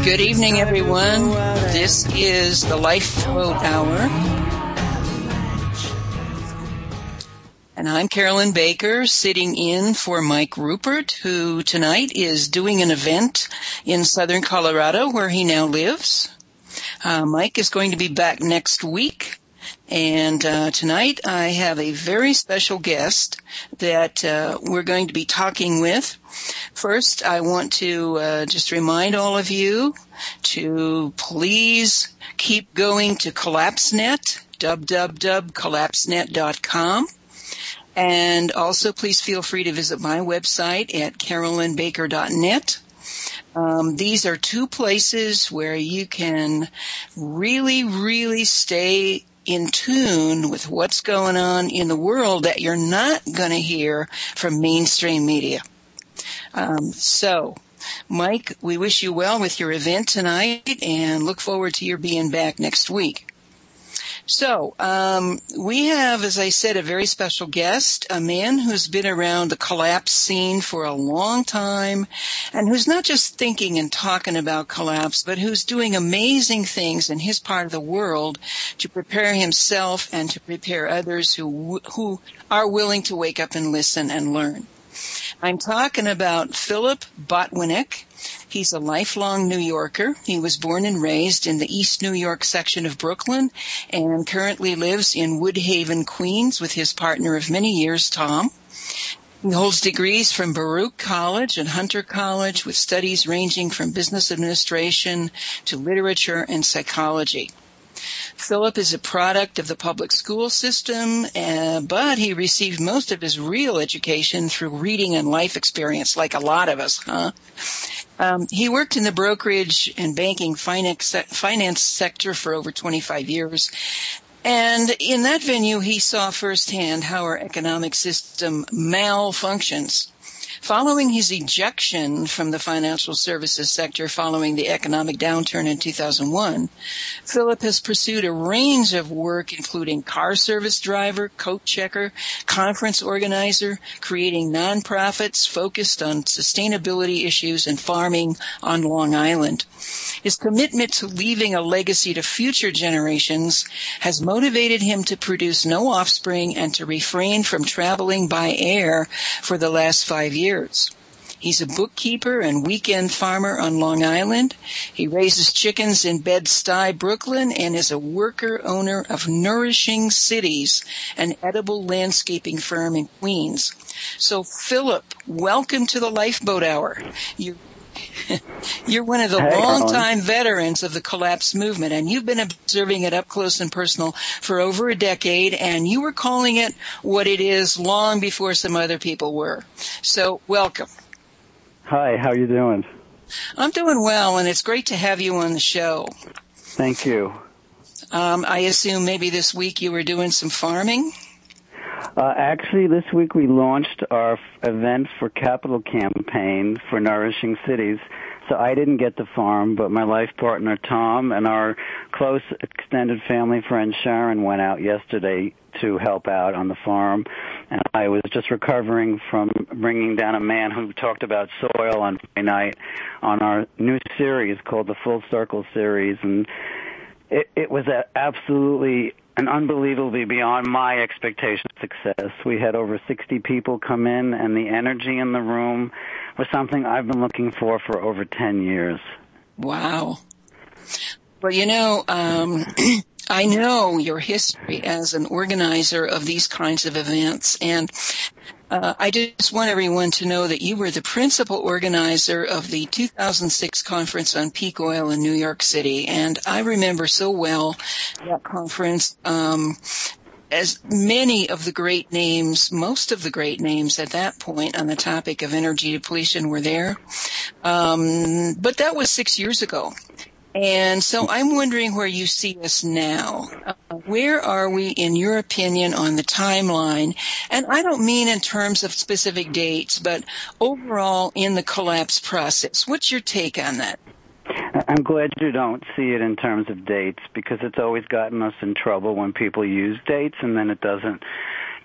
Good evening, everyone. This is the Lifeboat Hour. And I'm Carolyn Baker, sitting in for Mike Rupert, who tonight is doing an event in southern Colorado, where he now lives. Mike is going to be back next week. And tonight I have a very special guest that we're going to be talking with. First, I want to just remind all of you to please keep going to CollapseNet, www.collapsenet.com. And also please feel free to visit my website at carolynbaker.net. These are two places where you can really stay in tune with what's going on in the world that you're not going to hear from mainstream media. So, Mike, we wish you well with your event tonight and look forward to your being back next week. So, we have, as I said, a very special guest, a man who's been around the collapse scene for a long time and who's not just thinking and talking about collapse, but who's doing amazing things in his part of the world to prepare himself and to prepare others who are willing to wake up and listen and learn. I'm talking about Philip Botwinick. He's a lifelong New Yorker. He was born and raised in the East New York section of Brooklyn and currently lives in Woodhaven, Queens with his partner of many years, Tom. He holds degrees from Baruch College and Hunter College with studies ranging from business administration to literature and psychology. Philip is a product of the public school system, but he received most of his real education through reading and life experience, like a lot of us, huh? He worked in the brokerage and banking finance sector for over 25 years. And in that venue, he saw firsthand how our economic system malfunctions. Following his ejection from the financial services sector following the economic downturn in 2001, Philip has pursued a range of work including car service driver, coat checker, conference organizer, creating nonprofits focused on sustainability issues and farming on Long Island. His commitment to leaving a legacy to future generations has motivated him to produce no offspring and to refrain from traveling by air for the last 5 years. He's a bookkeeper and weekend farmer on Long Island. He raises chickens in Bed-Stuy, Brooklyn, and is a worker-owner of Nourishing Cities, an edible landscaping firm in Queens. So, Philip, welcome to the Lifeboat Hour. You're one of the longtime veterans of the collapse movement, and you've been observing it up close and personal for over a decade, and you were calling it what it is long before some other people were. So, welcome. Hi, how are you doing? I'm doing well, and it's great to have you on the show. Thank you. I assume maybe this week you were doing some farming? Actually, this week we launched our event for capital campaign for Nourishing Cities. So I didn't get to farm, but my life partner Tom and our close extended family friend Sharon went out yesterday to help out on the farm. And I was just recovering from bringing down a man who talked about soil on Friday night on our new series called the Full Circle series. And it was absolutely and unbelievably beyond my expectation of success. We had over 60 people come in, and the energy in the room was something I've been looking for over 10 years. Wow. Well, I know your history as an organizer of these kinds of events, and I just want everyone to know that you were the principal organizer of the 2006 conference on peak oil in New York City, and I remember so well that conference. As many of the great names, most of the great names at that point on the topic of energy depletion were there. But that was 6 years ago. And so I'm wondering where you see us now. Where are we, in your opinion, on the timeline? And I don't mean in terms of specific dates, but overall in the collapse process. What's your take on that? I'm glad you don't see it in terms of dates, because it's always gotten us in trouble when people use dates and then it doesn't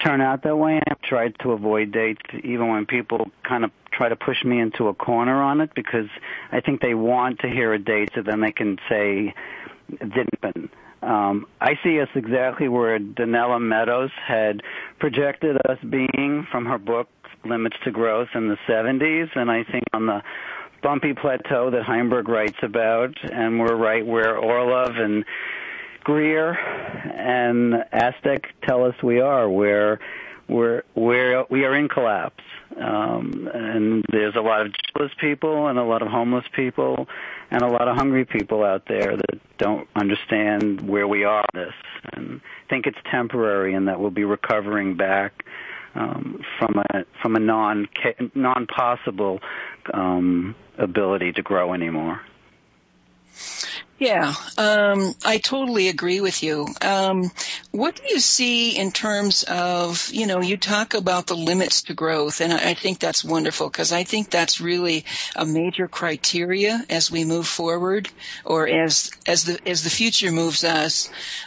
turn out that way. I've tried to avoid dates even when people kind of try to push me into a corner on it, because I think they want to hear a date so then they can say it didn't happen. I see us exactly where Donella Meadows had projected us being from her book Limits to Growth in the 70s, and I think on the bumpy plateau that Heimberg writes about, and we're right where Orlov and Greer and Aztec tell us we are, where we are in collapse. And there's a lot of jobless people and a lot of homeless people and a lot of hungry people out there that don't understand where we are in this and think it's temporary and that we'll be recovering back from a non-possible ability to grow anymore. Yeah, I totally agree with you. What do you see in terms of, you talk about the limits to growth, and I think that's wonderful, because I think that's really a major criteria as we move forward, or as the future moves us.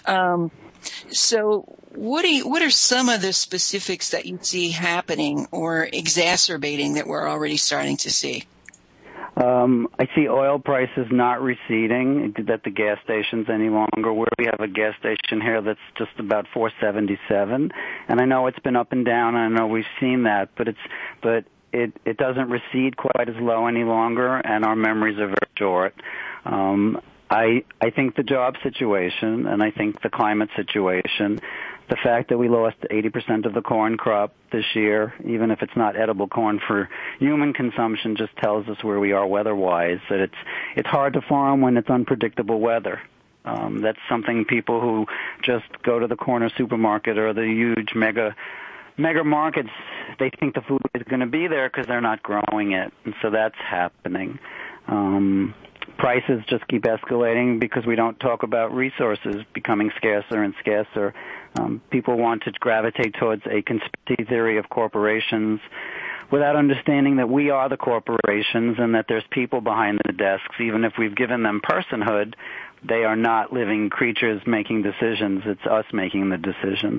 So what are some of the specifics that you see happening or exacerbating that we're already starting to see? I see oil prices not receding at the gas stations any longer. Where we have a gas station here that's just about $4.77, and I know it's been up and down. And I know we've seen that, but it doesn't recede quite as low any longer, and our memories are very short. I think the job situation, and I think the climate situation, the fact that we lost 80% of the corn crop this year, even if it's not edible corn for human consumption, just tells us where we are weather-wise, that it's hard to farm when it's unpredictable weather. That's something people who just go to the corner supermarket or the huge mega markets, they think the food is going to be there because they're not growing it, and so that's happening. Prices just keep escalating because we don't talk about resources becoming scarcer and scarcer. People want to gravitate towards a conspiracy theory of corporations without understanding that we are the corporations and that there's people behind the desks. Even if we've given them personhood, they are not living creatures making decisions. It's us making the decisions.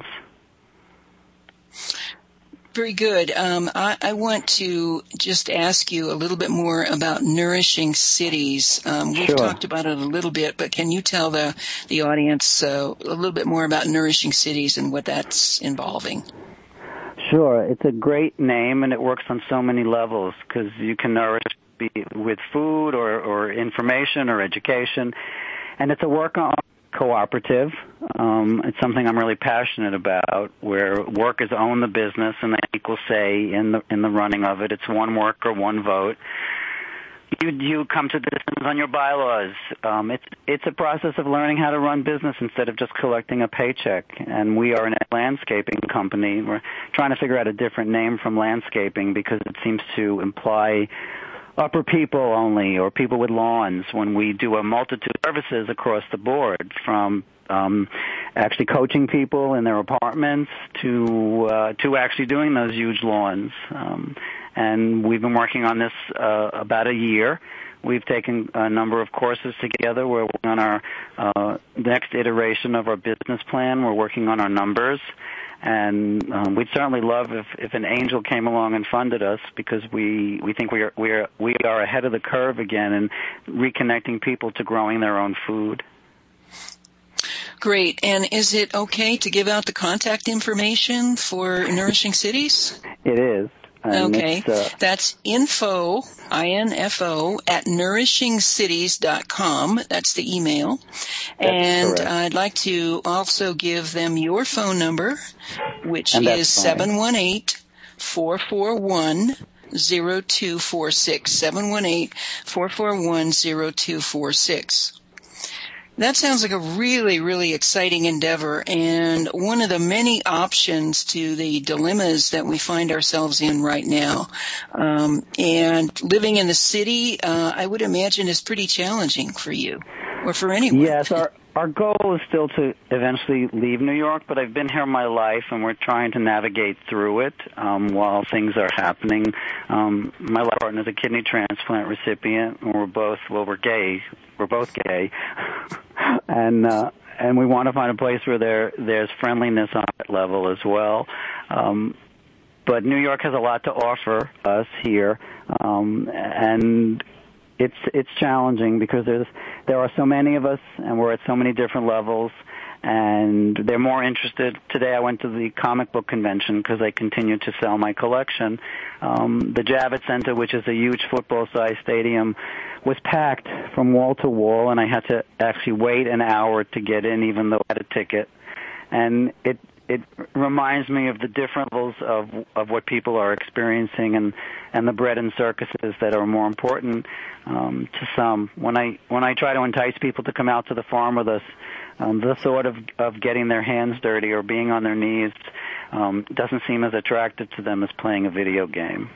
Very good. I want to just ask you a little bit more about Nourishing Cities. We've talked about it a little bit, but can you tell the audience a little bit more about Nourishing Cities and what that's involving? Sure. It's a great name, and it works on so many levels because you can nourish with food or information or education, and it's a work on cooperative. It's something I'm really passionate about, where workers own the business and they have equal say in the running of it. It's one worker, one vote. You come to decisions on your bylaws. It's a process of learning how to run business instead of just collecting a paycheck. And we are a landscaping company. We're trying to figure out a different name from landscaping because it seems to imply upper people only, or people with lawns, when we do a multitude of services across the board, from actually coaching people in their apartments to actually doing those huge lawns. And we've been working on this about a year. We've taken a number of courses together. We're working on our next iteration of our business plan. We're working on our numbers. And we'd certainly love if an angel came along and funded us, because we think we are ahead of the curve again in reconnecting people to growing their own food. Great. And is it okay to give out the contact information for Nourishing Cities? It is. Okay. That's info, I-N-F-O, at nourishingcities.com. That's the email. And correct. I'd like to also give them your phone number, which is 718-441-0246, 718-441-0246. That sounds like a really, really exciting endeavor, and one of the many options to the dilemmas that we find ourselves in right now. And living in the city, I would imagine, is pretty challenging for you, or for anyone. Yes, our goal is still to eventually leave New York, but I've been here my life, and we're trying to navigate through it while things are happening. My life partner is a kidney transplant recipient, and we're both gay. We're both gay. And we want to find a place where there's friendliness that level as well. But New York has a lot to offer us here, and it's challenging because there are so many of us, and we're at so many different levels, and they're more interested. Today I went to the comic book convention because I continue to sell my collection. The Javits Center, which is a huge football-sized stadium, was packed from wall to wall, and I had to actually wait an hour to get in, even though I had a ticket. And it reminds me of the different levels of what people are experiencing and the bread and circuses that are more important to some. When I try to entice people to come out to the farm with us, the thought of getting their hands dirty or being on their knees doesn't seem as attractive to them as playing a video game.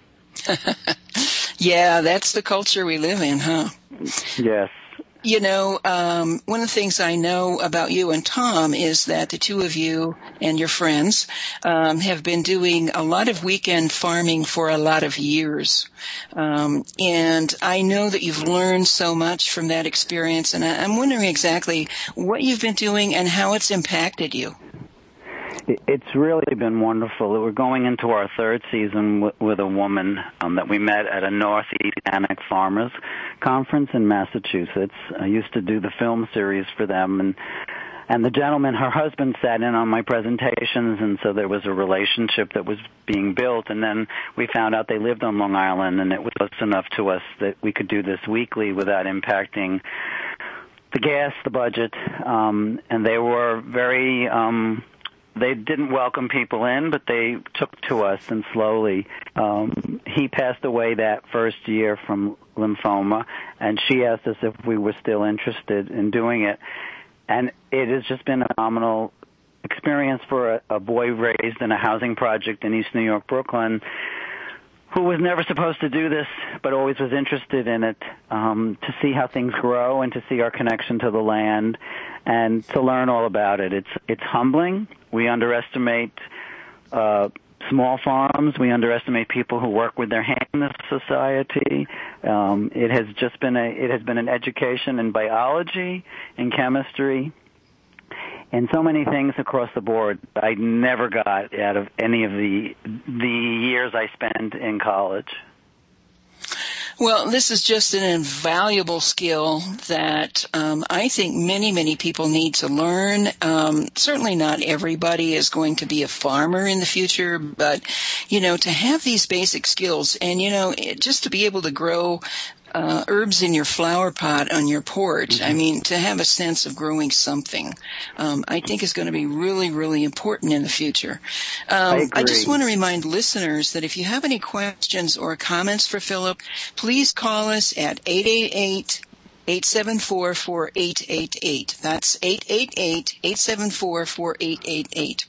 Yeah, that's the culture we live in, huh? Yes. You know, one of the things I know about you and Tom is that the two of you and your friends have been doing a lot of weekend farming for a lot of years. And I know that you've learned so much from that experience, and I'm wondering exactly what you've been doing and how it's impacted you. It's really been wonderful. We're going into our third season with a woman that we met at a Northeast Organic Farmers Conference in Massachusetts. I used to do the film series for them, and the gentleman, her husband, sat in on my presentations, and so there was a relationship that was being built. And then we found out they lived on Long Island, and it was close enough to us that we could do this weekly without impacting the gas, the budget, and they were very... They didn't welcome people in, but they took to us, and slowly. He passed away that first year from lymphoma, and she asked us if we were still interested in doing it. And it has just been a phenomenal experience for a boy raised in a housing project in East New York, Brooklyn, who was never supposed to do this, but always was interested in it, to see how things grow and to see our connection to the land and to learn all about it. It's humbling. We underestimate small farms. We underestimate people who work with their hands in this society. It has been an education in biology, in chemistry, and so many things across the board I never got out of any of the years I spent in college. Well, this is just an invaluable skill that I think many, many people need to learn. Certainly not everybody is going to be a farmer in the future, but, to have these basic skills and, just to be able to grow herbs in your flower pot on your porch. Mm-hmm. I mean, to have a sense of growing something, I think is going to be really, really important in the future. I just want to remind listeners that if you have any questions or comments for Philip, please call us at 888-874-4888. That's 888-874-4888.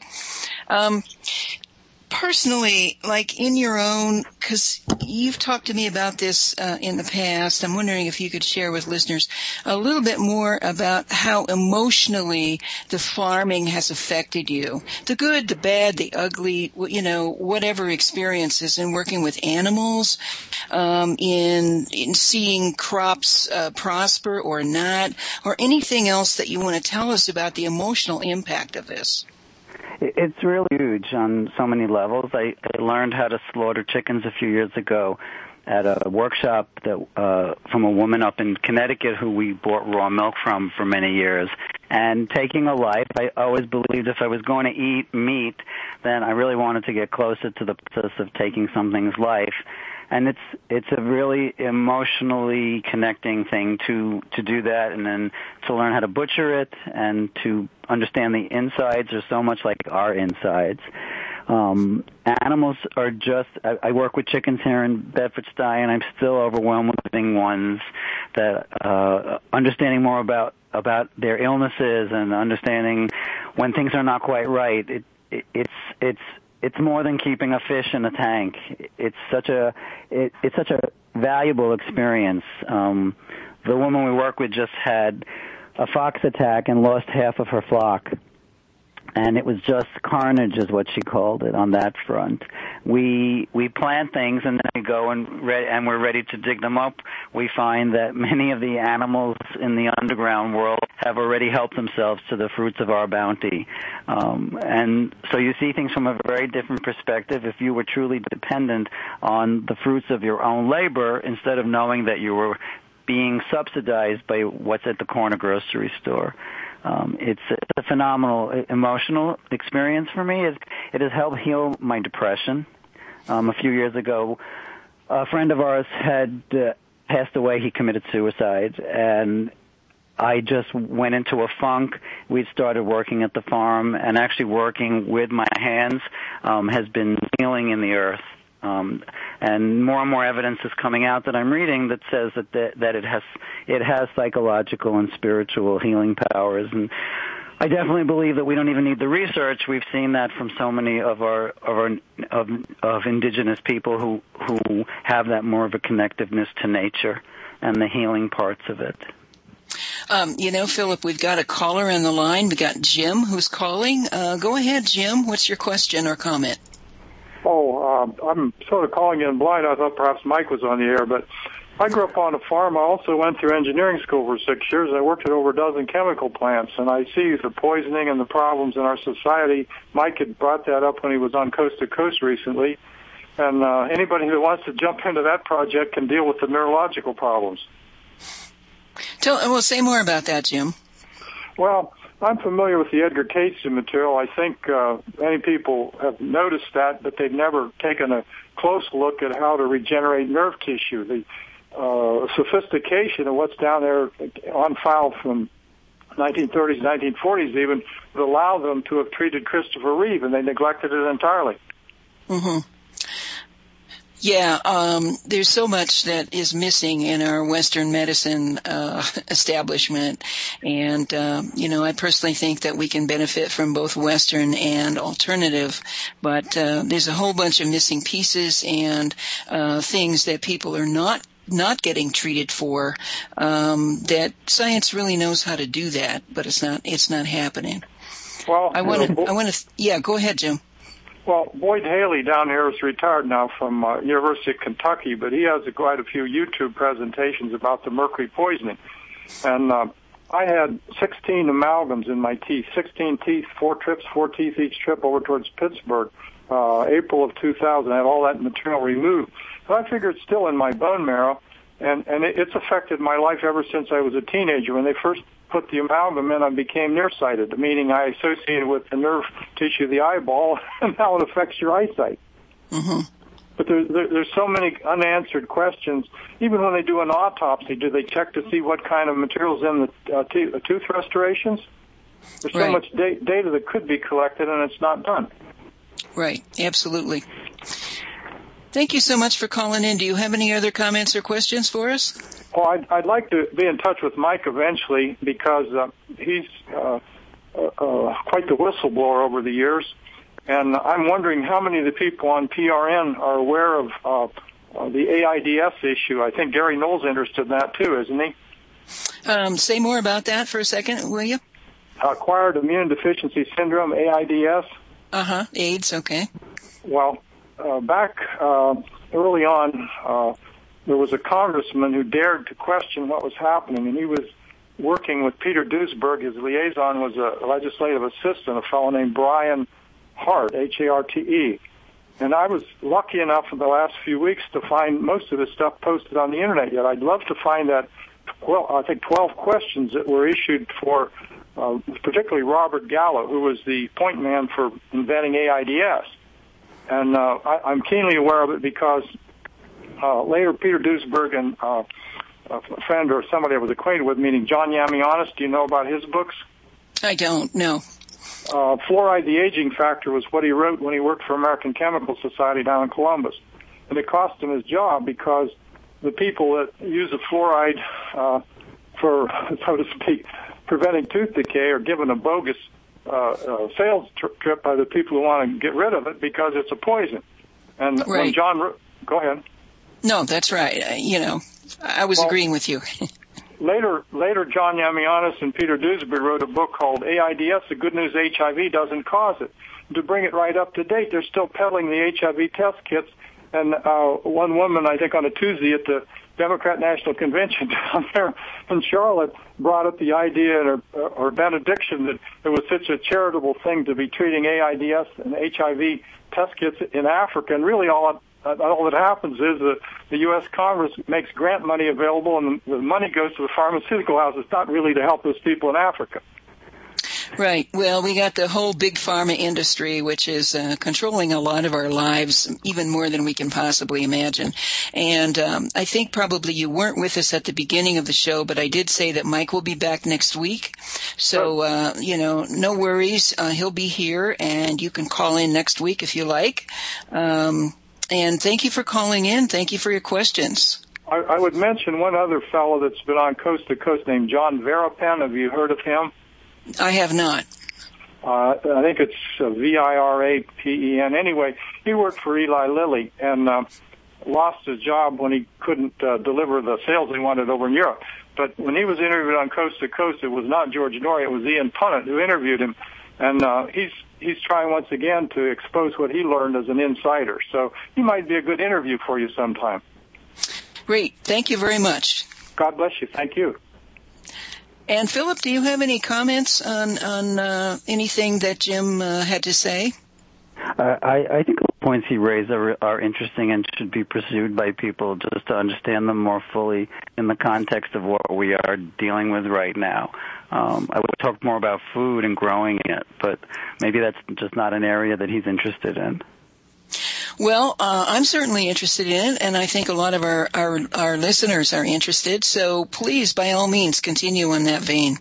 Personally, like in your own, because you've talked to me about this in the past, I'm wondering if you could share with listeners a little bit more about how emotionally the farming has affected you. The good, the bad, the ugly, whatever experiences in working with animals, in seeing crops prosper or not, or anything else that you want to tell us about the emotional impact of this. It's really huge on so many levels. I learned how to slaughter chickens a few years ago at a workshop that from a woman up in Connecticut who we bought raw milk from for many years. And taking a life, I always believed if I was going to eat meat, then I really wanted to get closer to the process of taking something's life. And it's a really emotionally connecting thing to do that, and then to learn how to butcher it and to understand the insides are so much like our insides. Animals are just, I work with chickens here in Bedford-Stuyvesant, and I'm still overwhelmed with living ones that, understanding more about their illnesses and understanding when things are not quite right. It's more than keeping a fish in a tank. It's such a valuable experience. The woman we work with just had a fox attack and lost half of her flock. and it was just carnage, is what she called it, on that front. We plant things, and then we go and we're ready to dig them up. We find that many of the animals in the underground world have already helped themselves to the fruits of our bounty. And so you see things from a very different perspective if you were truly dependent on the fruits of your own labor instead of knowing that you were being subsidized by what's at the corner grocery store. It's a phenomenal emotional experience for me. It has helped heal my depression. A few years ago, a friend of ours had passed away. He committed suicide, and I just went into a funk. We'd started working at the farm, and actually working with my hands has been healing in the earth. And more evidence is coming out that I'm reading that says that it has psychological and spiritual healing powers. And I definitely believe that we don't even need the research. We've seen that from so many of indigenous people who have that more of a connectiveness to nature and the healing parts of it. Philip, we've got a caller on the line. We got Jim who's calling. Go ahead, Jim. What's your question or comment? I'm sort of calling in blind. I thought perhaps Mike was on the air, but I grew up on a farm. I also went through engineering school for 6 years. I worked at over a dozen chemical plants, and I see the poisoning and the problems in our society. Mike had brought that up when he was on Coast to Coast recently, and anybody who wants to jump into that project can deal with the neurological problems. Say more about that, Jim. Well, I'm familiar with the Edgar Cayce material. I think many people have noticed that, but they've never taken a close look at how to regenerate nerve tissue. The sophistication of what's down there on file from 1930s, 1940s even would allow them to have treated Christopher Reeve, and they neglected it entirely. Mm-hmm. Yeah, there's so much that is missing in our Western medicine establishment, and I personally think that we can benefit from both Western and alternative, but there's a whole bunch of missing pieces and things that people are not getting treated for. That science really knows how to do that, but it's not happening. Well, go ahead, Jim. Well, Boyd Haley down here is retired now from University of Kentucky, but he has quite a few YouTube presentations about the mercury poisoning. And I had 16 amalgams in my teeth, 16 teeth, 4 teeth each trip over towards Pittsburgh, April of 2000. I had all that material removed. So I figure it's still in my bone marrow, and it's affected my life ever since I was a teenager. When they first put the amalgam in, I became nearsighted, meaning I associated with the nerve tissue of the eyeball, and now it affects your eyesight. Mm-hmm. But there's so many unanswered questions. Even when they do an autopsy, do they check to see what kind of material's in the tooth restorations? There's so much data that could be collected, and it's not done. Right, absolutely. Thank you so much for calling in. Do you have any other comments or questions for us? Well, I'd like to be in touch with Mike eventually because he's quite the whistleblower over the years. And I'm wondering how many of the people on PRN are aware of the AIDS issue. I think Gary Knoll's interested in that too, isn't he? Say more about that for a second, will you? Acquired immune deficiency syndrome, AIDS. AIDS, okay. Well, back early on, there was a congressman who dared to question what was happening, and he was working with Peter Duesberg. His liaison was a legislative assistant, a fellow named Brian Hart, Harte. And I was lucky enough in the last few weeks to find most of this stuff posted on the Internet yet. I'd love to find that, 12 questions that were issued for particularly Robert Gallo, who was the point man for inventing AIDS. And I'm keenly aware of it because later Peter Duesberg and a friend or somebody I was acquainted with, meaning John Yamianis, do you know about his books? I don't, no. Fluoride, the Aging Factor, was what he wrote when he worked for American Chemical Society down in Columbus. And it cost him his job because the people that use the fluoride for, so to speak, preventing tooth decay are given a bogus sales trip by the people who want to get rid of it because it's a poison. And when John... Go ahead. No, that's right. I was agreeing with you. later, John Yamianis and Peter Duesberg wrote a book called AIDS, The Good News HIV Doesn't Cause It. To bring it right up to date, they're still peddling the HIV test kits. And one woman, I think on a Tuesday at the Democrat National Convention down there in Charlotte, brought up the idea in her benediction that it was such a charitable thing to be treating AIDS and HIV test kits in Africa. And really all that happens is the U.S. Congress makes grant money available, and the money goes to the pharmaceutical houses, not really to help those people in Africa. Right. Well, we got the whole big pharma industry, which is controlling a lot of our lives, even more than we can possibly imagine. And I think probably you weren't with us at the beginning of the show, but I did say that Mike will be back next week. So, no worries. He'll be here, and you can call in next week if you like. And thank you for calling in. Thank you for your questions. I would mention one other fellow that's been on Coast to Coast named John Virapen. Have you heard of him? I have not. I think it's Virapen. Anyway, he worked for Eli Lilly and lost his job when he couldn't deliver the sales he wanted over in Europe. But when he was interviewed on Coast to Coast, it was not George Norrie, it was Ian Punnett who interviewed him. And he's trying once again to expose what he learned as an insider. So he might be a good interview for you sometime. Great. Thank you very much. God bless you. Thank you. And Philip, do you have any comments on anything that Jim had to say? I think the points he raised are interesting and should be pursued by people just to understand them more fully in the context of what we are dealing with right now. I would talk more about food and growing it, but maybe that's just not an area that he's interested in. Well, I'm certainly interested in it, and I think a lot of our listeners are interested. So please, by all means, continue on that vein.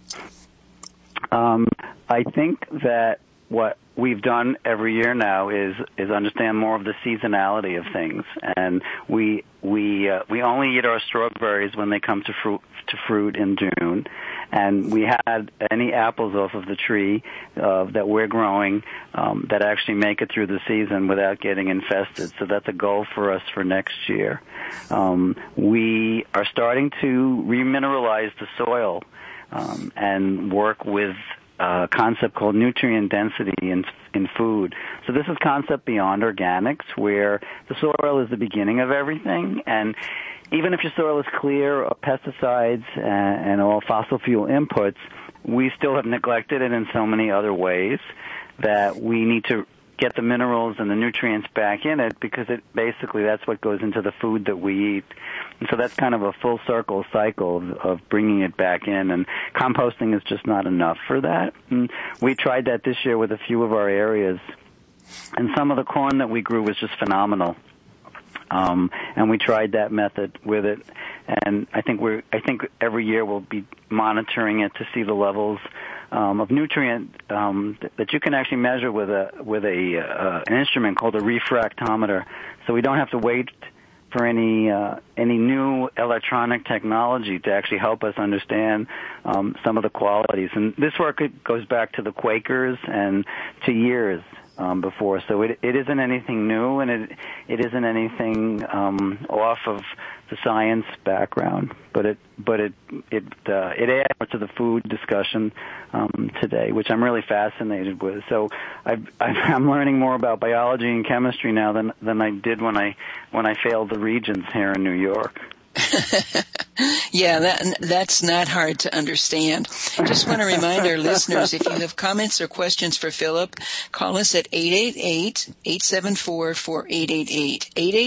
I think that what we've done every year now is understand more of the seasonality of things, and we only eat our strawberries when they come to fruit in June, and we had any apples off of the tree that we're growing that actually make it through the season without getting infested. So that's a goal for us for next year. We are starting to remineralize the soil and work with a concept called nutrient density in food. So this is concept beyond organics, where the soil is the beginning of everything, and even if your soil is clear of pesticides and all fossil fuel inputs, we still have neglected it in so many other ways that we need to get the minerals and the nutrients back in it, because that's what goes into the food that we eat. And so that's kind of a full circle cycle of bringing it back in, and composting is just not enough for that. And we tried that this year with a few of our areas, and some of the corn that we grew was just phenomenal. And we tried that method with it, and I think every year we'll be monitoring it to see the levels of nutrient that you can actually measure with an instrument called a refractometer. So we don't have to wait for any new electronic technology to actually help us understand some of the qualities. And this work goes back to the Quakers and to years before. So it isn't anything new, and it isn't anything off of the science background, but it adds to the food discussion today, which I'm really fascinated with. So I'm learning more about biology and chemistry now than I did when I failed the Regents here in New York. Yeah, that's not hard to understand. Just want to remind our listeners, if you have comments or questions for Philip, call us at 888-874-4888,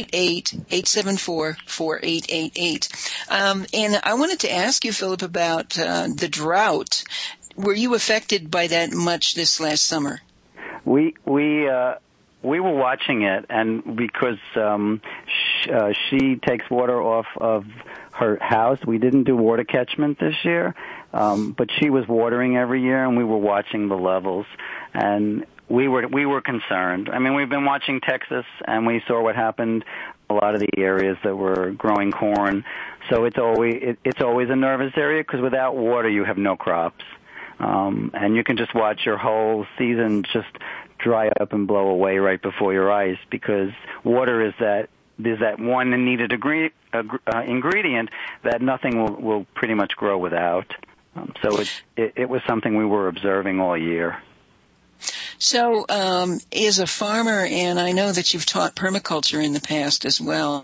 888-874-4888. And I wanted to ask you, Philip, about the drought. Were you affected by that much this last summer? We were watching it, and because she takes water off of her house, we didn't do water catchment this year, but she was watering every year, and we were watching the levels, and we were concerned. I mean, we've been watching Texas, and we saw what happened a lot of the areas that were growing corn. So it's always a nervous area, because without water you have no crops, and you can just watch your whole season just dry up and blow away right before your eyes, because water is that there's that one needed ingredient that nothing will pretty much grow without. So it was something we were observing all year. So, as a farmer, and I know that you've taught permaculture in the past as well,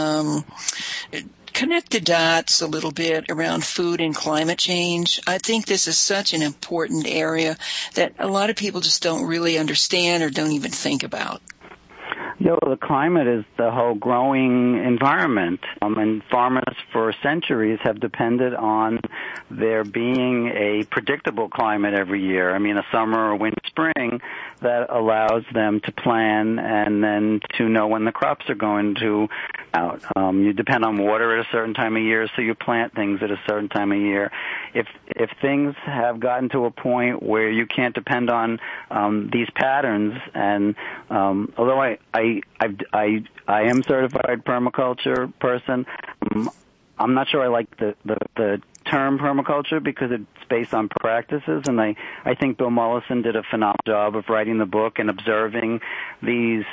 connect the dots a little bit around food and climate change. I think this is such an important area that a lot of people just don't really understand or don't even think about. The climate is the whole growing environment, and farmers for centuries have depended on there being a predictable climate every year. I mean, a summer or winter, spring that allows them to plan and then to know when the crops are going to out. You depend on water at a certain time of year, so you plant things at a certain time of year. If things have gotten to a point where you can't depend on these patterns, and although I am certified permaculture person, I'm not sure I like the term permaculture because it's based on practices, and I think Bill Mollison did a phenomenal job of writing the book and observing these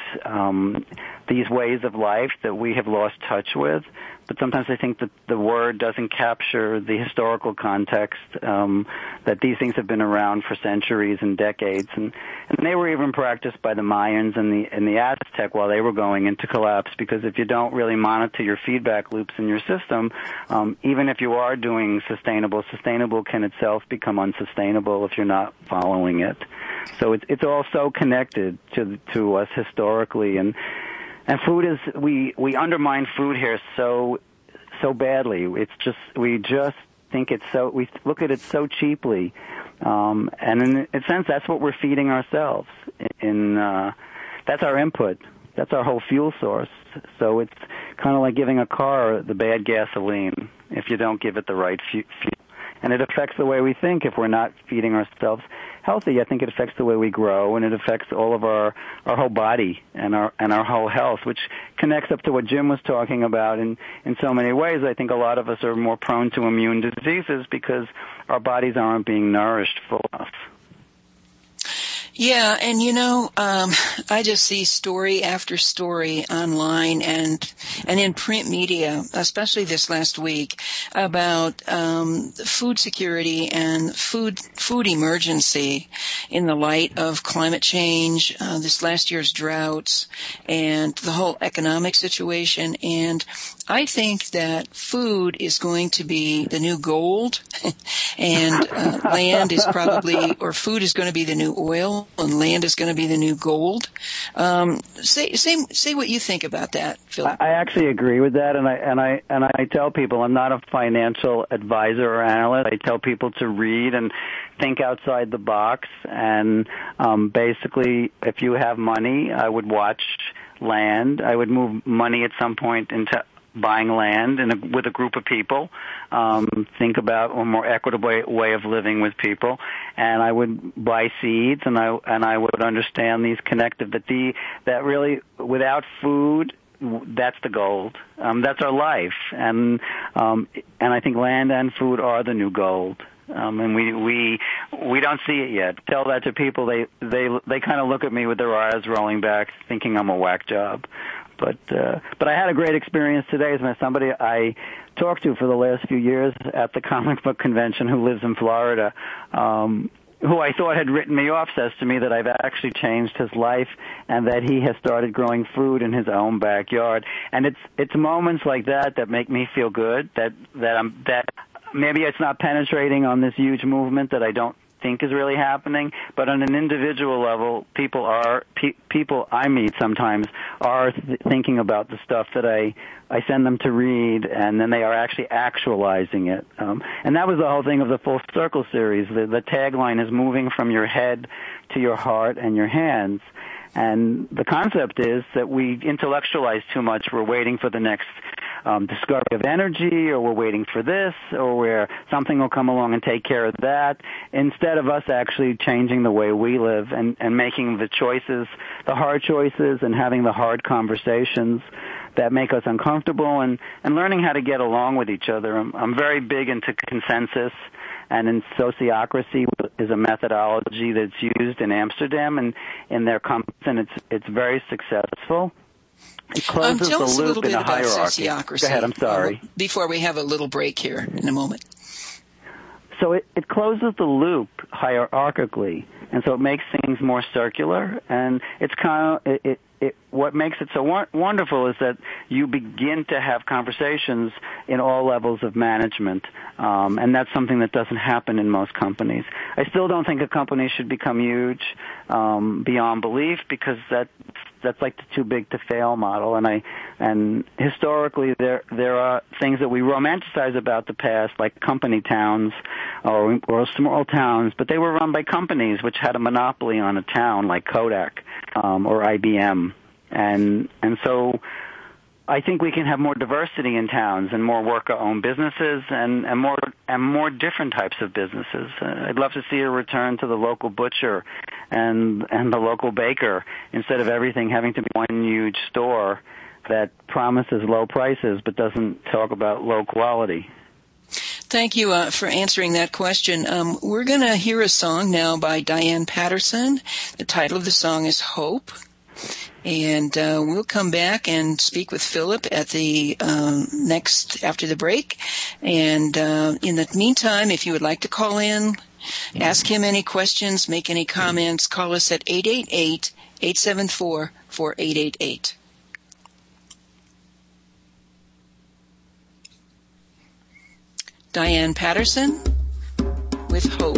ways of life that we have lost touch with. But sometimes I think that the word doesn't capture the historical context, that these things have been around for centuries and decades, and they were even practiced by the Mayans and the Aztec while they were going into collapse, because if you don't really monitor your feedback loops in your system, even if you are doing sustainable can itself become unsustainable if you're not following it. So it's all so connected to us historically, and food is, we undermine food here so badly. We just think we look at it so cheaply, and in a sense that's what we're feeding ourselves. That's our input. That's our whole fuel source. So it's kind of like giving a car the bad gasoline if you don't give it the right fuel. And it affects the way we think if we're not feeding ourselves healthy. I think it affects the way we grow, and it affects all of our whole body and our whole health, which connects up to what Jim was talking about in so many ways. I think a lot of us are more prone to immune diseases because our bodies aren't being nourished full enough. Yeah, and I just see story after story online and in print media, especially this last week, about food security and food emergency in the light of climate change, this last year's droughts, and the whole economic situation. And I think that food is going to be the new gold, and land is probably, or food is going to be the new oil, and land is going to be the new gold. Say what you think about that, Philip. I actually agree with that, and I tell people I'm not a financial advisor or analyst. I tell people to read and think outside the box, and basically, if you have money, I would watch land. I would move money at some point into buying land with a group of people, think about a more equitable way of living with people, and I would buy seeds, and I would understand these connective, that really without food, that's the gold. That's our life, and I think land and food are the new gold. And we don't see it yet. Tell that to people, they kind of look at me with their eyes rolling back, thinking I'm a whack job. But I had a great experience today. As somebody I talked to for the last few years at the comic book convention who lives in Florida, who I thought had written me off, says to me that I've actually changed his life and that he has started growing food in his own backyard. And it's moments like that make me feel good, that maybe it's not penetrating on this huge movement that I don't think is really happening, but on an individual level, people I meet sometimes are thinking about the stuff that I send them to read, and then they are actually actualizing it. And that was the whole thing of the Full Circle series. The tagline is moving from your head to your heart and your hands. And the concept is that we intellectualize too much. We're waiting for the next discovery of energy, or we're waiting for this, or where something will come along and take care of that, instead of us actually changing the way we live and making the choices, the hard choices, and having the hard conversations that make us uncomfortable, and learning how to get along with each other. I'm very big into consensus, and in sociocracy is a methodology that's used in Amsterdam and in their companies, and it's very successful. It closes tell us the a loop little bit in a about hierarchy. sociocracy. Go ahead, I'm sorry. Before we have a little break here in a moment. So it closes the loop hierarchically, and so it makes things more circular, and it's kind of, what makes it so wonderful is that you begin to have conversations in all levels of management, and that's something that doesn't happen in most companies. I still don't think a company should become huge beyond belief, because that's like the too big to fail model, and historically there are things that we romanticize about the past, like company towns or small towns, but they were run by companies which had a monopoly on a town, like Kodak or IBM. And so I think we can have more diversity in towns and more worker-owned businesses and more different types of businesses. I'd love to see a return to the local butcher and the local baker, instead of everything having to be one huge store that promises low prices but doesn't talk about low quality. Thank you for answering that question. We're going to hear a song now by Diane Patterson. The title of the song is Hope. And we'll come back and speak with Philip at the after the break. And in the meantime, if you would like to call in, ask him any questions, make any comments, call us at 888-874-4888. Diane Patterson with Hope.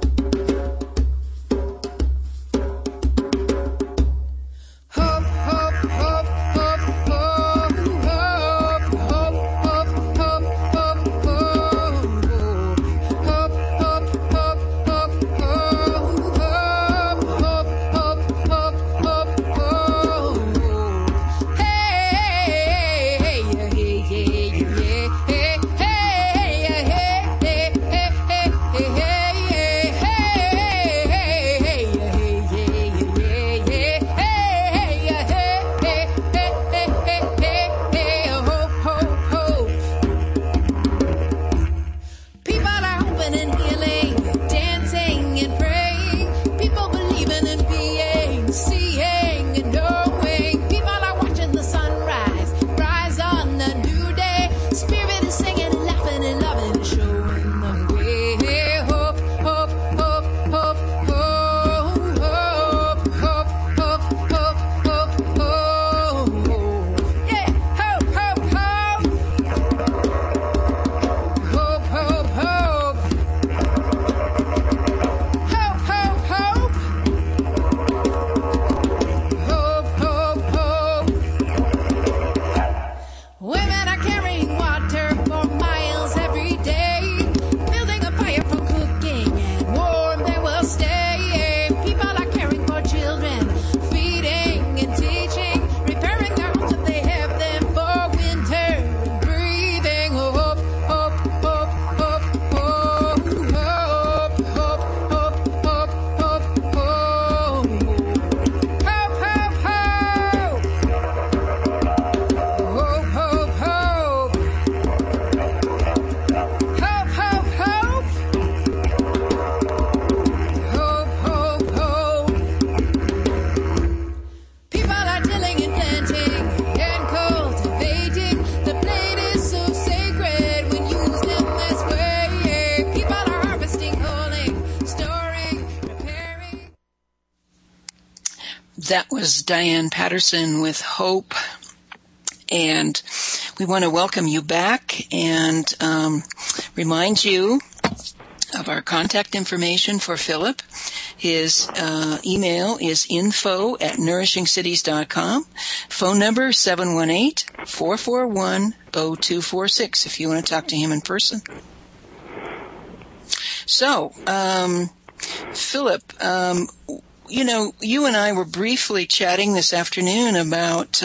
That was Diane Patterson with Hope, and we want to welcome you back and remind you of our contact information for Philip. His email is info@nourishingcities.com. Phone number 718-441-0246 if you want to talk to him in person. So, Philip, you know, you and I were briefly chatting this afternoon about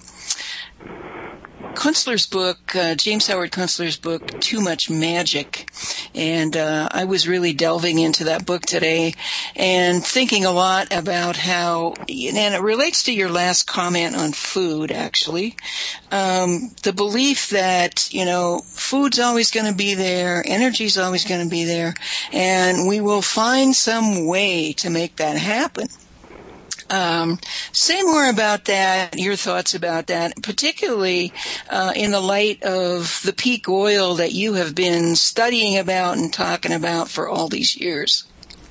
Kunstler's book, James Howard Kunstler's book, Too Much Magic. And I was really delving into that book today and thinking a lot about how, and it relates to your last comment on food, actually, the belief that, you know, food's always going to be there, energy's always going to be there, and we will find some way to make that happen. Say more about that, your thoughts about that, particularly in the light of the peak oil that you have been studying about and talking about for all these years.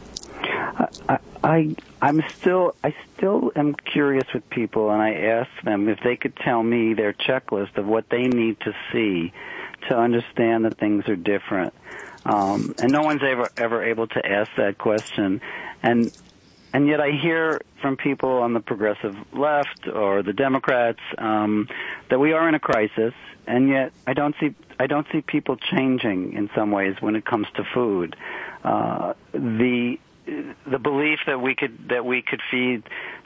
I still am curious with people, and I ask them if they could tell me their checklist of what they need to see to understand that things are different. And no one's ever able to ask that question. And yet I hear from people on the progressive left or the Democrats that we are in a crisis, and yet I don't see people changing in some ways when it comes to food. The belief that we could feed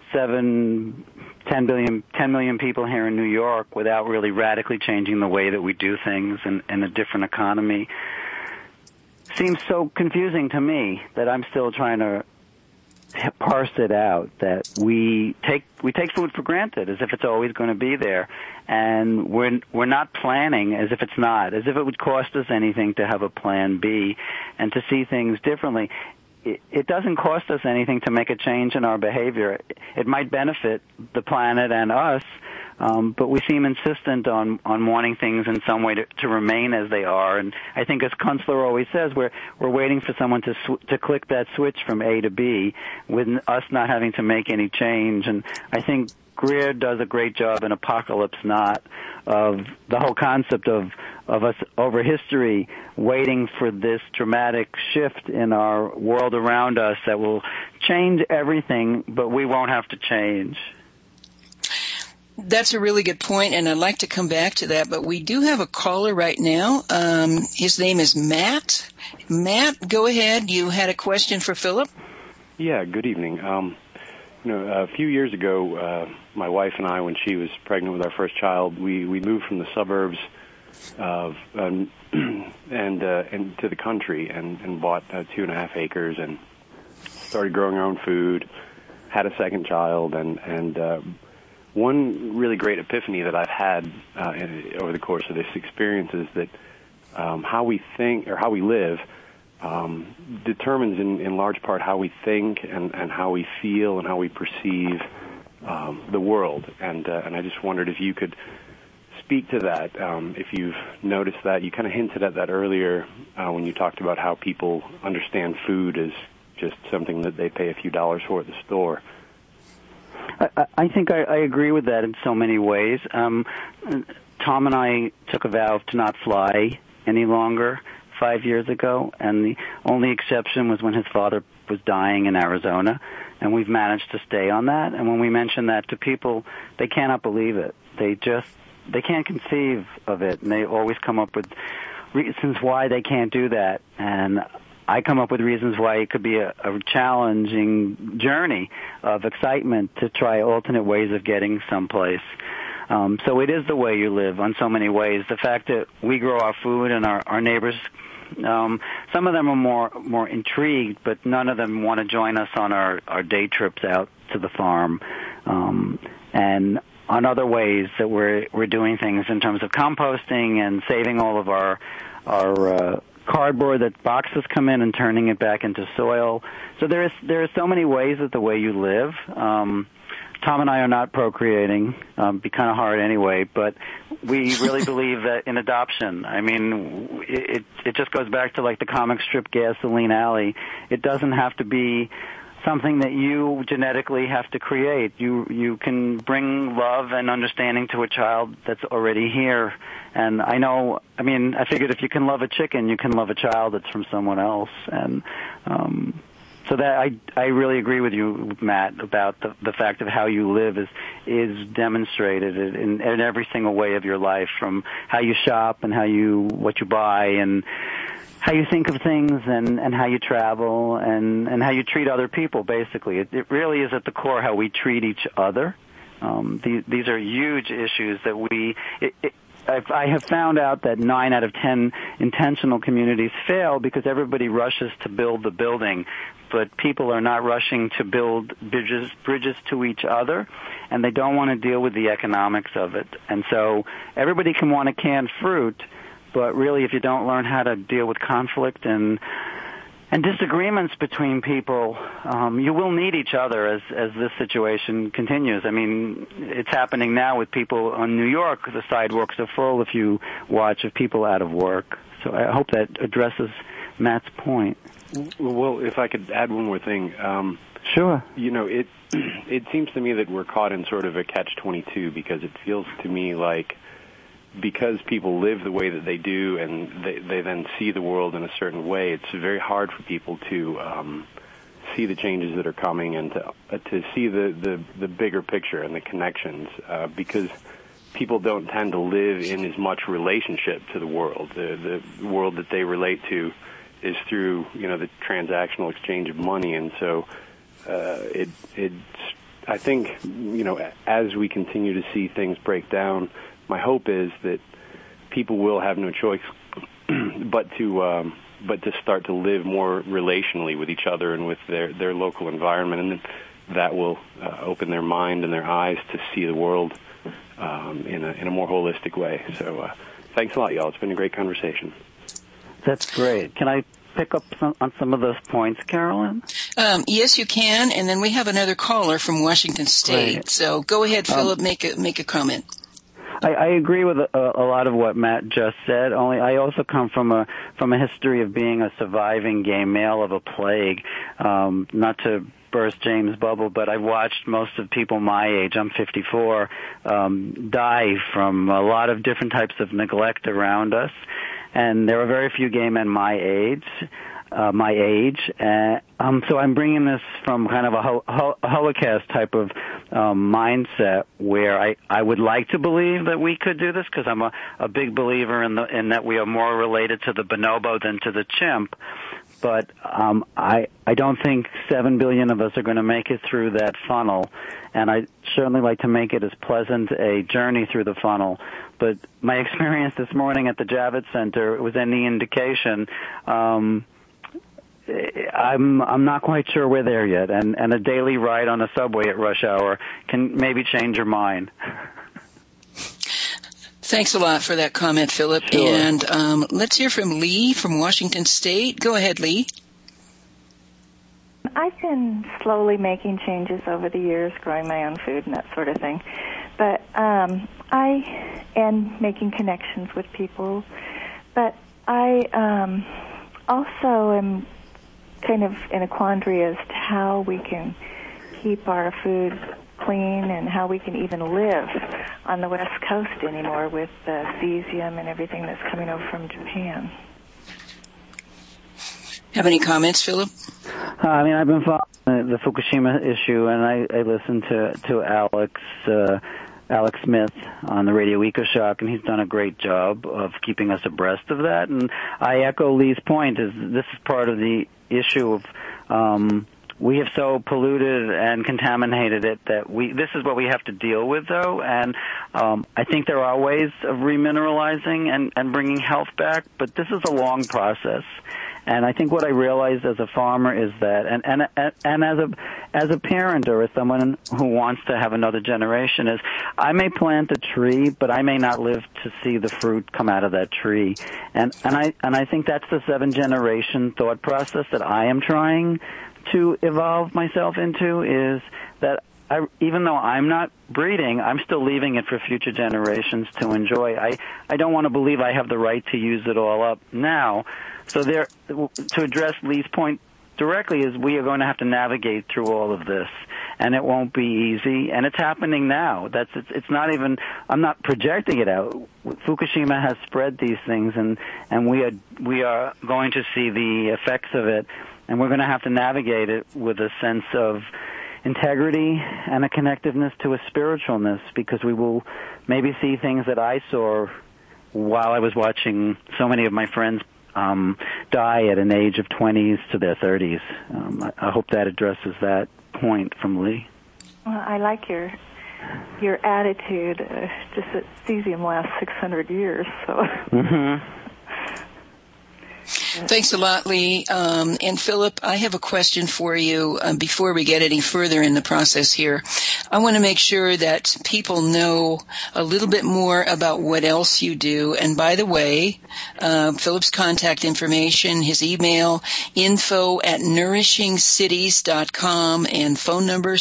10 million people here in New York without really radically changing the way that we do things in a different economy seems so confusing to me that I'm still trying to parse it out, that we take food for granted as if it's always going to be there, and we're not planning as if it's not, as if it would cost us anything to have a plan B and to see things differently. It doesn't cost us anything to make a change in our behavior. It might benefit the planet and us, but we seem insistent on wanting things in some way to remain as they are. And I think, as Kunstler always says, we're waiting for someone to click that switch from A to B, with us not having to make any change. And I think Greer does a great job in Apocalypse Not of the whole concept of us over history waiting for this dramatic shift in our world around us that will change everything, but we won't have to change. That's a really good point, and I'd like to come back to that, but we do have a caller right now. His name is Matt. Matt, go ahead. You had a question for Philip? Yeah, good evening. A few years ago, my wife and I, when she was pregnant with our first child, we moved from the suburbs and to the country and bought 2.5 acres and started growing our own food, had a second child, and one really great epiphany that I've had over the course of this experience is that how we think or how we live determines in large part how we think and how we feel and how we perceive the world. And I just wondered if you could speak to that, if you've noticed that. You kind of hinted at that earlier when you talked about how people understand food as just something that they pay a few dollars for at the store. I think I agree with that in so many ways. Tom and I took a vow to not fly any longer 5 years ago, and the only exception was when his father was dying in Arizona, and we've managed to stay on that. And when we mention that to people, they cannot believe it. They can't conceive of it, and they always come up with reasons why they can't do that. And I come up with reasons why it could be a challenging journey of excitement to try alternate ways of getting someplace. So it is the way you live on so many ways. The fact that we grow our food and our neighbors, some of them are more intrigued, but none of them want to join us on our day trips out to the farm. And on other ways that we're doing things in terms of composting and saving all of our cardboard that boxes come in and turning it back into soil. So there are so many ways that the way you live. Tom and I are not procreating. Be kind of hard anyway, but we really believe that in adoption. I mean, it just goes back to like the comic strip Gasoline Alley. It doesn't have to be something that you genetically have to create. You can bring love and understanding to a child that's already here. And I figured if you can love a chicken, you can love a child that's from someone else. And so that I really agree with you, Matt, about the fact of how you live is demonstrated in every single way of your life, from how you shop and what you buy and how you think of things and how you travel and how you treat other people, basically. It really is at the core how we treat each other. These are huge issues that I have found out that 9 out of 10 intentional communities fail because everybody rushes to build the building, but people are not rushing to build bridges to each other, and they don't want to deal with the economics of it. And so everybody can want a canned fruit, but really if you don't learn how to deal with conflict and and disagreements between people. You will need each other as this situation continues. I mean, it's happening now with people on New York. The sidewalks are full, if you watch, of people out of work. So I hope that addresses Matt's point. Well, if I could add one more thing. Sure. It seems to me that we're caught in sort of a catch-22, because it feels to me like because people live the way that they do and they then see the world in a certain way, it's very hard for people to see the changes that are coming and to see the bigger picture and the connections, because people don't tend to live in as much relationship to the world. The world that they relate to is through, the transactional exchange of money, and so I think, as we continue to see things break down, my hope is that people will have no choice but to start to live more relationally with each other and with their local environment, and that will open their mind and their eyes to see the world in a more holistic way. So thanks a lot, y'all. It's been a great conversation. That's great. Can I pick up on some of those points, Carolyn? Yes, you can. And then we have another caller from Washington State. Great. So go ahead, Philip, make a comment. I agree with a lot of what Matt just said. Only I also come from a history of being a surviving gay male of a plague. Not to burst James' bubble, but I've watched most of people my age, I'm 54, die from a lot of different types of neglect around us. And there are very few gay men my age. So I'm bringing this from kind of a Holocaust type of mindset, where I would like to believe that we could do this, because I'm a big believer in that we are more related to the bonobo than to the chimp. But I don't think 7 billion of us are going to make it through that funnel, and I certainly like to make it as pleasant a journey through the funnel. But my experience this morning at the Javits Center was any indication. I'm not quite sure we're there yet, and a daily ride on the subway at rush hour can maybe change your mind. Thanks a lot for that comment, Philip. Sure. And let's hear from Lee from Washington State. Go ahead, Lee. I've been slowly making changes over the years, growing my own food and that sort of thing. But and making connections with people. But I also am kind of in a quandary as to how we can keep our food clean and how we can even live on the West Coast anymore with cesium and everything that's coming over from Japan. Have any comments, Philip? I've been following the Fukushima issue, and I listened to Alex Smith on the Radio EcoShock, and he's done a great job of keeping us abreast of that. And I echo Lee's point, is this is part of the issue of we have so polluted and contaminated it that this is what we have to deal with, though. And I think there are ways of remineralizing and bringing health back, but this is a long process. And I think what I realized as a farmer is that, and as a parent or as someone who wants to have another generation, is I may plant a tree, but I may not live to see the fruit come out of that tree. And I think that's the 7-generation thought process that I am trying to evolve myself into, is that even though I'm not breeding, I'm still leaving it for future generations to enjoy. I don't want to believe I have the right to use it all up now. So to address Lee's point directly, is we are going to have to navigate through all of this, and it won't be easy, and it's happening now. It's not even, I'm not projecting it out. Fukushima has spread these things, and we are going to see the effects of it, and we're going to have to navigate it with a sense of integrity and a connectiveness to a spiritualness, because we will maybe see things that I saw while I was watching so many of my friends die at an age of 20s to their 30s. I hope that addresses that point from Lee. Well, I like your attitude, just that cesium lasts 600 years. So. Mm-hmm. Thanks a lot, Lee. And Philip, I have a question for you before we get any further in the process here. I want to make sure that people know a little bit more about what else you do. And by the way, Philip's contact information, his email, info@nourishingcities.com, and phone number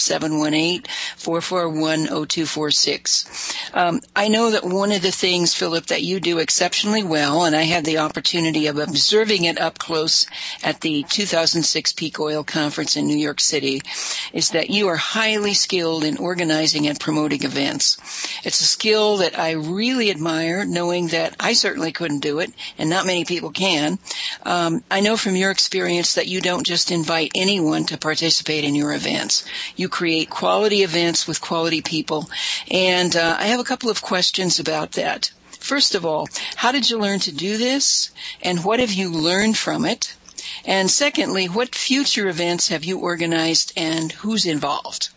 718-441-0246. I know that one of the things, Philip, that you do exceptionally well, and I had the opportunity of observing it up close at the 2006 Peak Oil Conference in New York City, is that you are highly skilled in organizing and promoting events. It's a skill that I really admire, knowing that I certainly couldn't do it, and not many people can. I know from your experience that you don't just invite anyone to participate in your events. You create quality events with quality people, and I have a couple of questions about that. First of all, how did you learn to do this, and what have you learned from it? And secondly, what future events have you organized, and who's involved?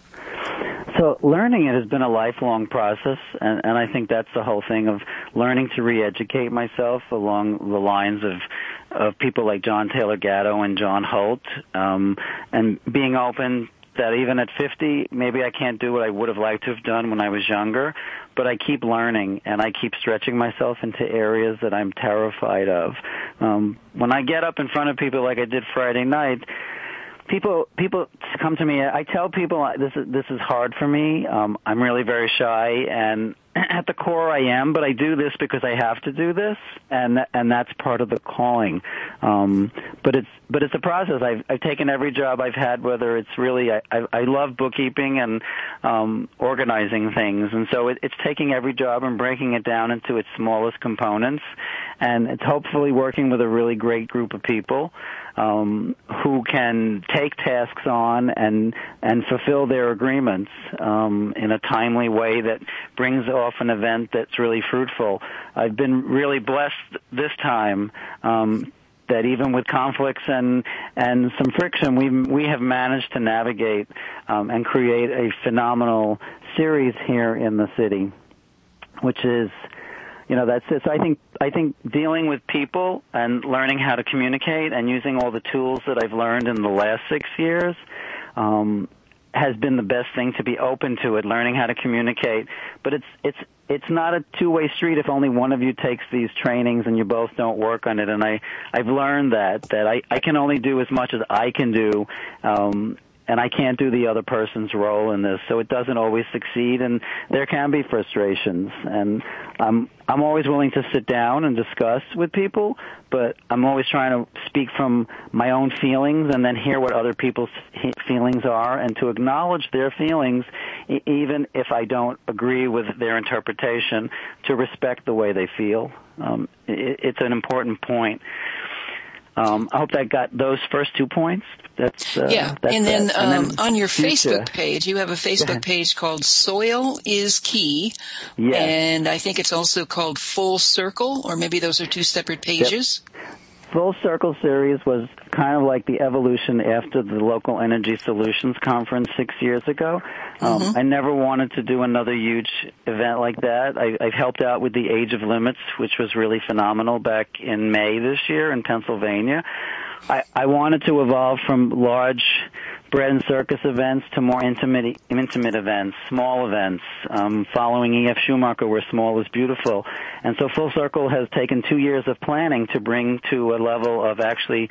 So learning it has been a lifelong process, and I think that's the whole thing of learning to re-educate myself along the lines of people like John Taylor Gatto and John Holt, and being open that even at 50, maybe I can't do what I would have liked to have done when I was younger, but I keep learning, and I keep stretching myself into areas that I'm terrified of. When I get up in front of people like I did Friday night, people come to me. I tell people this is hard for me. I'm really very shy, and at the core I am, but I do this because I have to do this, and that's part of the calling. But it's a process. I've taken every job I've had, whether it's really I love bookkeeping and organizing things, and so it's taking every job and breaking it down into its smallest components, and it's hopefully working with a really great group of people who can take tasks on and fulfill their agreements in a timely way that brings off an event that's really fruitful. I've been really blessed this time that even with conflicts and some friction, we have managed to navigate and create a phenomenal series here in the city, which is, that's it. So I think dealing with people and learning how to communicate and using all the tools that I've learned in the last 6 years has been the best thing, to be open to it, learning how to communicate. But it's not a two-way street if only one of you takes these trainings and you both don't work on it. And I've learned that I can only do as much as I can do, and I can't do the other person's role in this, so it doesn't always succeed, and there can be frustrations. And I'm always willing to sit down and discuss with people, but I'm always trying to speak from my own feelings and then hear what other people's feelings are, and to acknowledge their feelings, even if I don't agree with their interpretation, to respect the way they feel. It's an important point. I hope that got those first 2 points. That's and then on your Facebook page, you have a Facebook page called Soil is Key, and I think it's also called Full Circle, or maybe those are two separate pages. Yep. Full Circle series was kind of like the evolution after the Local Energy Solutions Conference 6 years ago. I never wanted to do another huge event like that. I've helped out with the Age of Limits, which was really phenomenal back in May this year in Pennsylvania. I wanted to evolve from large bread and circus events to more intimate events, small events, following E.F. Schumacher, where small is beautiful. And so Full Circle has taken 2 years of planning to bring to a level of actually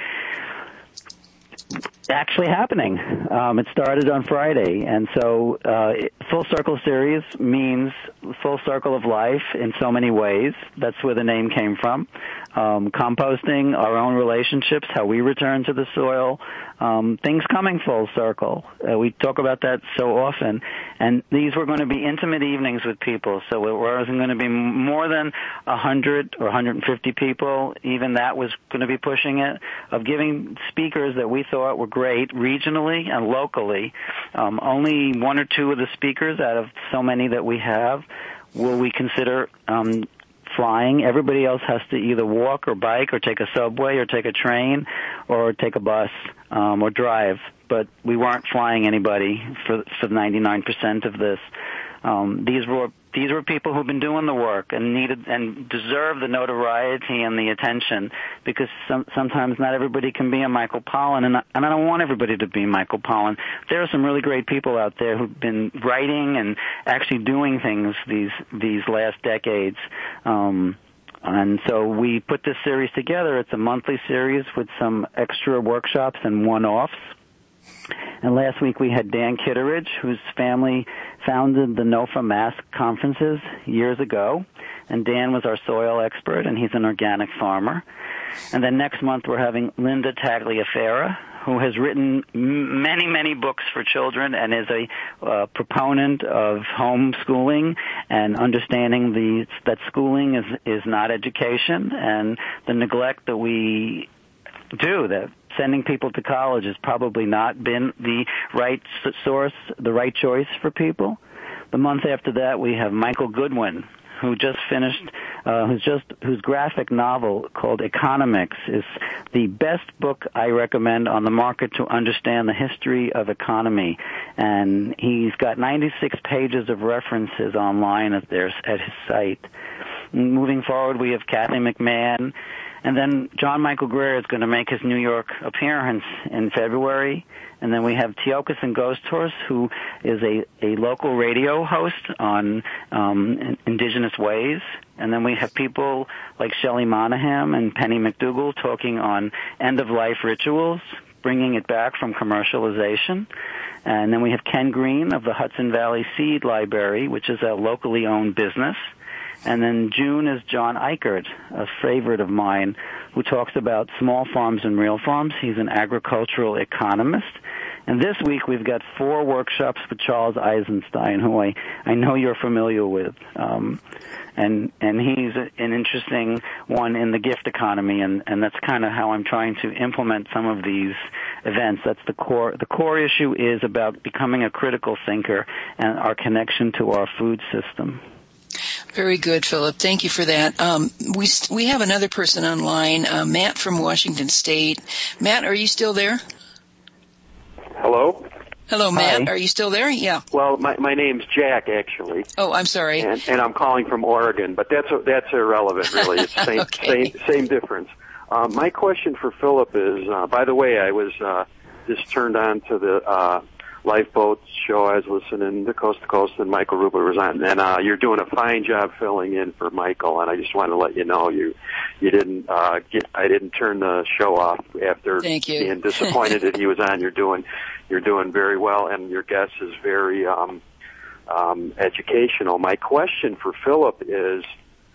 happening. It started on Friday, and so Full Circle series means full circle of life in so many ways. That's where the name came from. Composting, our own relationships, how we return to the soil, things coming full circle. We talk about that so often. And these were going to be intimate evenings with people, so it wasn't going to be more than 100 or 150 people. Even that was going to be pushing it, of giving speakers that we thought were great regionally and locally. Only one or two of the speakers out of so many that we have will we consider flying. Everybody else has to either walk or bike or take a subway or take a train or take a bus or drive. But we weren't flying anybody for 99% of this. These were people who've been doing the work and needed and deserve the notoriety and the attention, because sometimes not everybody can be a Michael Pollan, and I don't want everybody to be Michael Pollan. There are some really great people out there who've been writing and actually doing things these last decades. And so we put this series together. It's a monthly series with some extra workshops and one-offs. And last week we had Dan Kitteridge, whose family founded the NOFA Mask conferences years ago. And Dan was our soil expert, and he's an organic farmer. And then next month we're having Linda Tagliaferra, who has written many, many books for children and is a proponent of homeschooling and understanding that schooling is not education, and the neglect that we do, that sending people to college has probably not been the right source, the right choice for people. The month after that, we have Michael Goodwin, who just finished, whose graphic novel called Economics is the best book I recommend on the market to understand the history of economy. And he's got 96 pages of references online at his site. Moving forward, we have Kathy McMahon. And then John Michael Greer is going to make his New York appearance in February. And then we have Teokas and Ghost Horse, who is a local radio host on indigenous ways. And then we have people like Shelley Monahan and Penny McDougall talking on end-of-life rituals, bringing it back from commercialization. And then we have Ken Green of the Hudson Valley Seed Library, which is a locally owned business. And then June is John Eichert, a favorite of mine, who talks about small farms and real farms. He's an agricultural economist. And this week we've got 4 workshops with Charles Eisenstein, who I know you're familiar with. And he's an interesting one in the gift economy, and that's kind of how I'm trying to implement some of these events. That's the core. The core issue is about becoming a critical thinker and our connection to our food system. Very good, Philip. Thank you for that. We have another person online, Matt from Washington State. Matt, are you still there? Hello? Hello, Matt. Hi. Are you still there? Yeah. Well, my name's Jack, actually. Oh, I'm sorry. And I'm calling from Oregon, but that's irrelevant, really. It's same Okay. same difference. My question for Philip is, by the way, I was just turned on to the Lifeboat show. I was listening to Coast to Coast, and Michael Ruber was on, and you're doing a fine job filling in for Michael. And I just wanted to let you know you didn't I didn't turn the show off after being disappointed that he was on. You're doing very well, and your guest is very educational. My question for Philip is,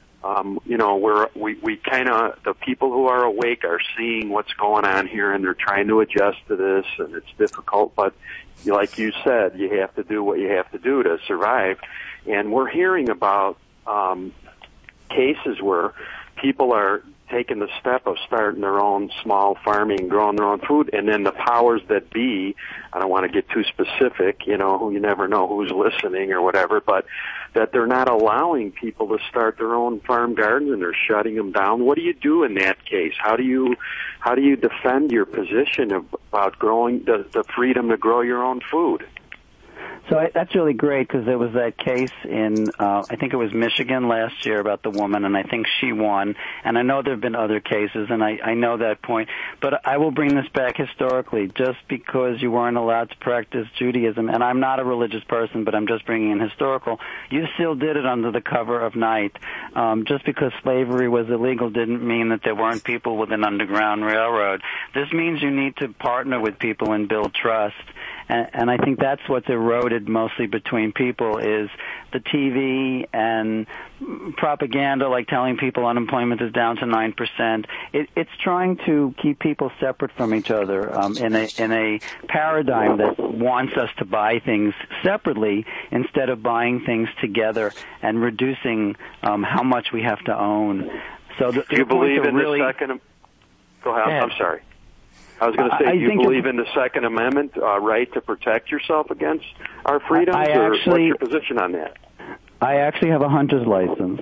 we kind of, the people who are awake are seeing what's going on here, and they're trying to adjust to this, and it's difficult, but like you said, you have to do what you have to do to survive. And we're hearing about cases where people are taking the step of starting their own small farming, growing their own food, and then the powers that be, I don't want to get too specific, who you never know who's listening or whatever, but that they're not allowing people to start their own farm gardens, and they're shutting them down. What do you do in that case? How do you defend your position about growing the freedom to grow your own food? So that's really great, because there was that case in, I think it was Michigan last year about the woman, and I think she won. And I know there have been other cases, and I know that point. But I will bring this back historically. Just because you weren't allowed to practice Judaism, and I'm not a religious person, but I'm just bringing in historical, you still did it under the cover of night. Just because slavery was illegal didn't mean that there weren't people with an underground railroad. This means you need to partner with people and build trust. And I think that's what's eroded mostly between people is the TV and propaganda, like telling people unemployment is down to 9%. It's trying to keep people separate from each other in a paradigm that wants us to buy things separately instead of buying things together and reducing how much we have to own. So do you believe in the second? Go ahead. I'm sorry. I was going to say, do you believe in the Second Amendment right to protect yourself against our freedoms, or what's your position on that? I actually have a hunter's license.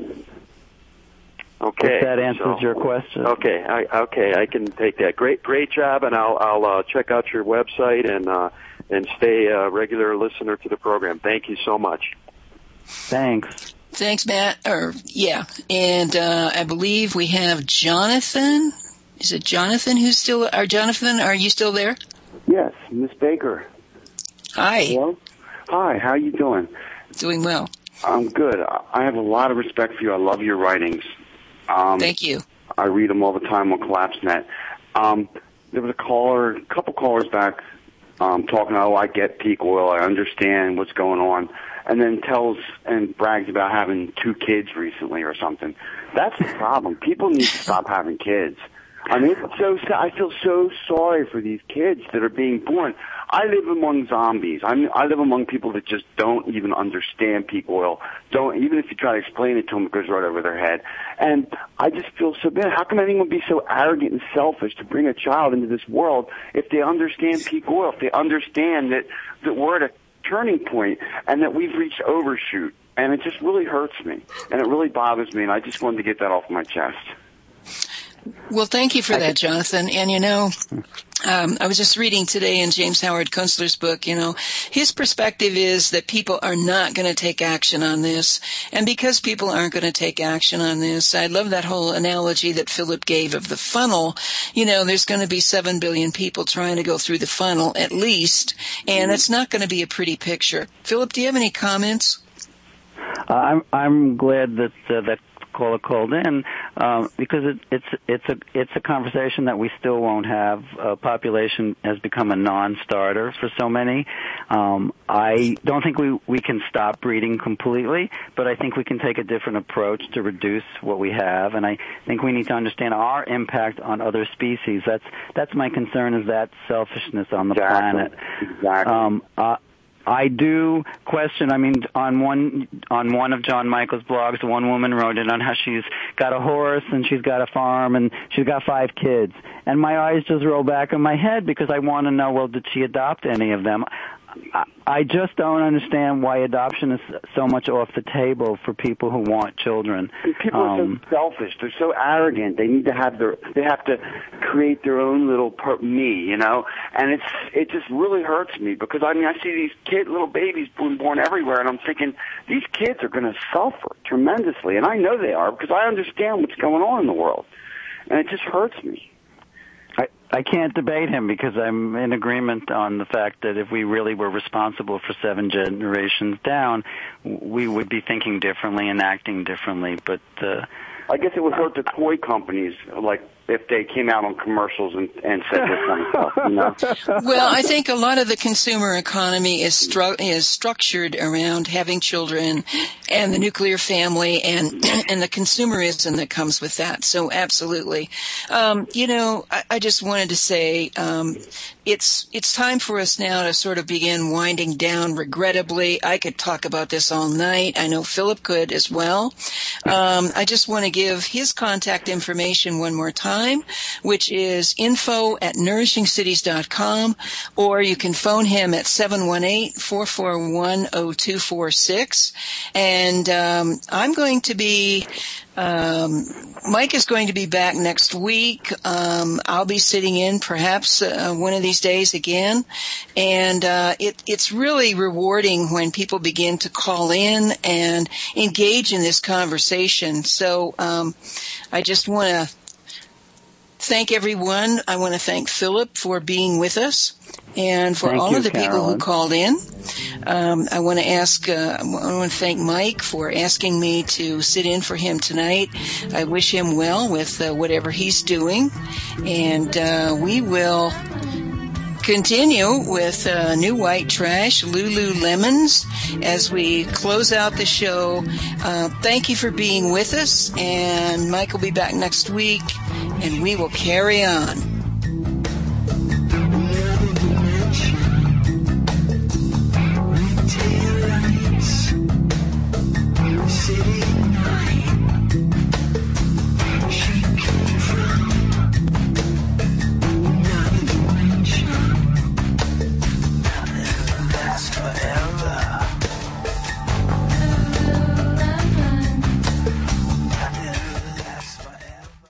Okay. If that answers your question. Okay, I can take that. Great job, and I'll check out your website and stay a regular listener to the program. Thank you so much. Thanks. Thanks, Matt. And I believe we have Jonathan. Is it Jonathan who's still? Jonathan, are you still there? Yes, Miss Baker. Hi. Hello. Hi. How are you doing? Doing well. I'm good. I have a lot of respect for you. I love your writings. Thank you. I read them all the time on CollapseNet. There was a couple callers back talking, I get peak oil, I understand what's going on, and then tells and brags about having 2 kids recently or something. That's the problem. People need to stop having kids. I mean, I feel so sorry for these kids that are being born. I live among zombies. I live among people that just don't even understand peak oil. Even if you try to explain it to them, it goes right over their head. And I just feel so bad. How come anyone would be so arrogant and selfish to bring a child into this world if they understand peak oil, if they understand that we're at a turning point and that we've reached overshoot? And it just really hurts me, and it really bothers me, and I just wanted to get that off my chest. Well, thank you for that, Jonathan. And, I was just reading today in James Howard Kunstler's book, his perspective is that people are not going to take action on this. And because people aren't going to take action on this, I love that whole analogy that Philip gave of the funnel. There's going to be 7 billion people trying to go through the funnel at least, and it's not going to be a pretty picture. Philip, do you have any comments? I'm glad that that caller called in because it's a conversation that we still won't have. Population has become a non-starter for so many. I don't think we can stop breeding completely, but I think we can take a different approach to reduce what we have, and I think we need to understand our impact on other species. That's my concern, is that selfishness on the planet. Exactly. I do question, on one of John Michael's blogs, one woman wrote in on how she's got a horse and she's got a farm and she's got 5 kids. And my eyes just roll back in my head because I want to know, well, did she adopt any of them? I just don't understand why adoption is so much off the table for people who want children. People are so selfish. They're so arrogant. They need to they have to create their own little me, And it just really hurts me because I see these little babies being born everywhere, and I'm thinking these kids are going to suffer tremendously, and I know they are because I understand what's going on in the world, and it just hurts me. I can't debate him because I'm in agreement on the fact that if we really were responsible for 7 generations down, we would be thinking differently and acting differently. But I guess it would hurt the toy companies, like if they came out on commercials and said this kind of stuff. Well, I think a lot of the consumer economy is structured around having children and the nuclear family and the consumerism that comes with that. So absolutely. I just wanted to say it's time for us now to sort of begin winding down. Regrettably, I could talk about this all night. I know Philip could as well. I just want to give his contact information one more time, which is info@nourishingcities.com, or you can phone him at 718-441-0246. And I'm going to be Mike is going to be back next week. I'll be sitting in perhaps one of these days again. And it's really rewarding when people begin to call in and engage in this conversation. So I just want to thank everyone. I want to thank Philip for being with us, and for all of the people who called in. I want to thank Mike for asking me to sit in for him tonight. I wish him well with whatever he's doing, and we will continue with New White Trash, Lululemons, as we close out the show. Thank you for being with us, and Mike will be back next week, and we will carry on.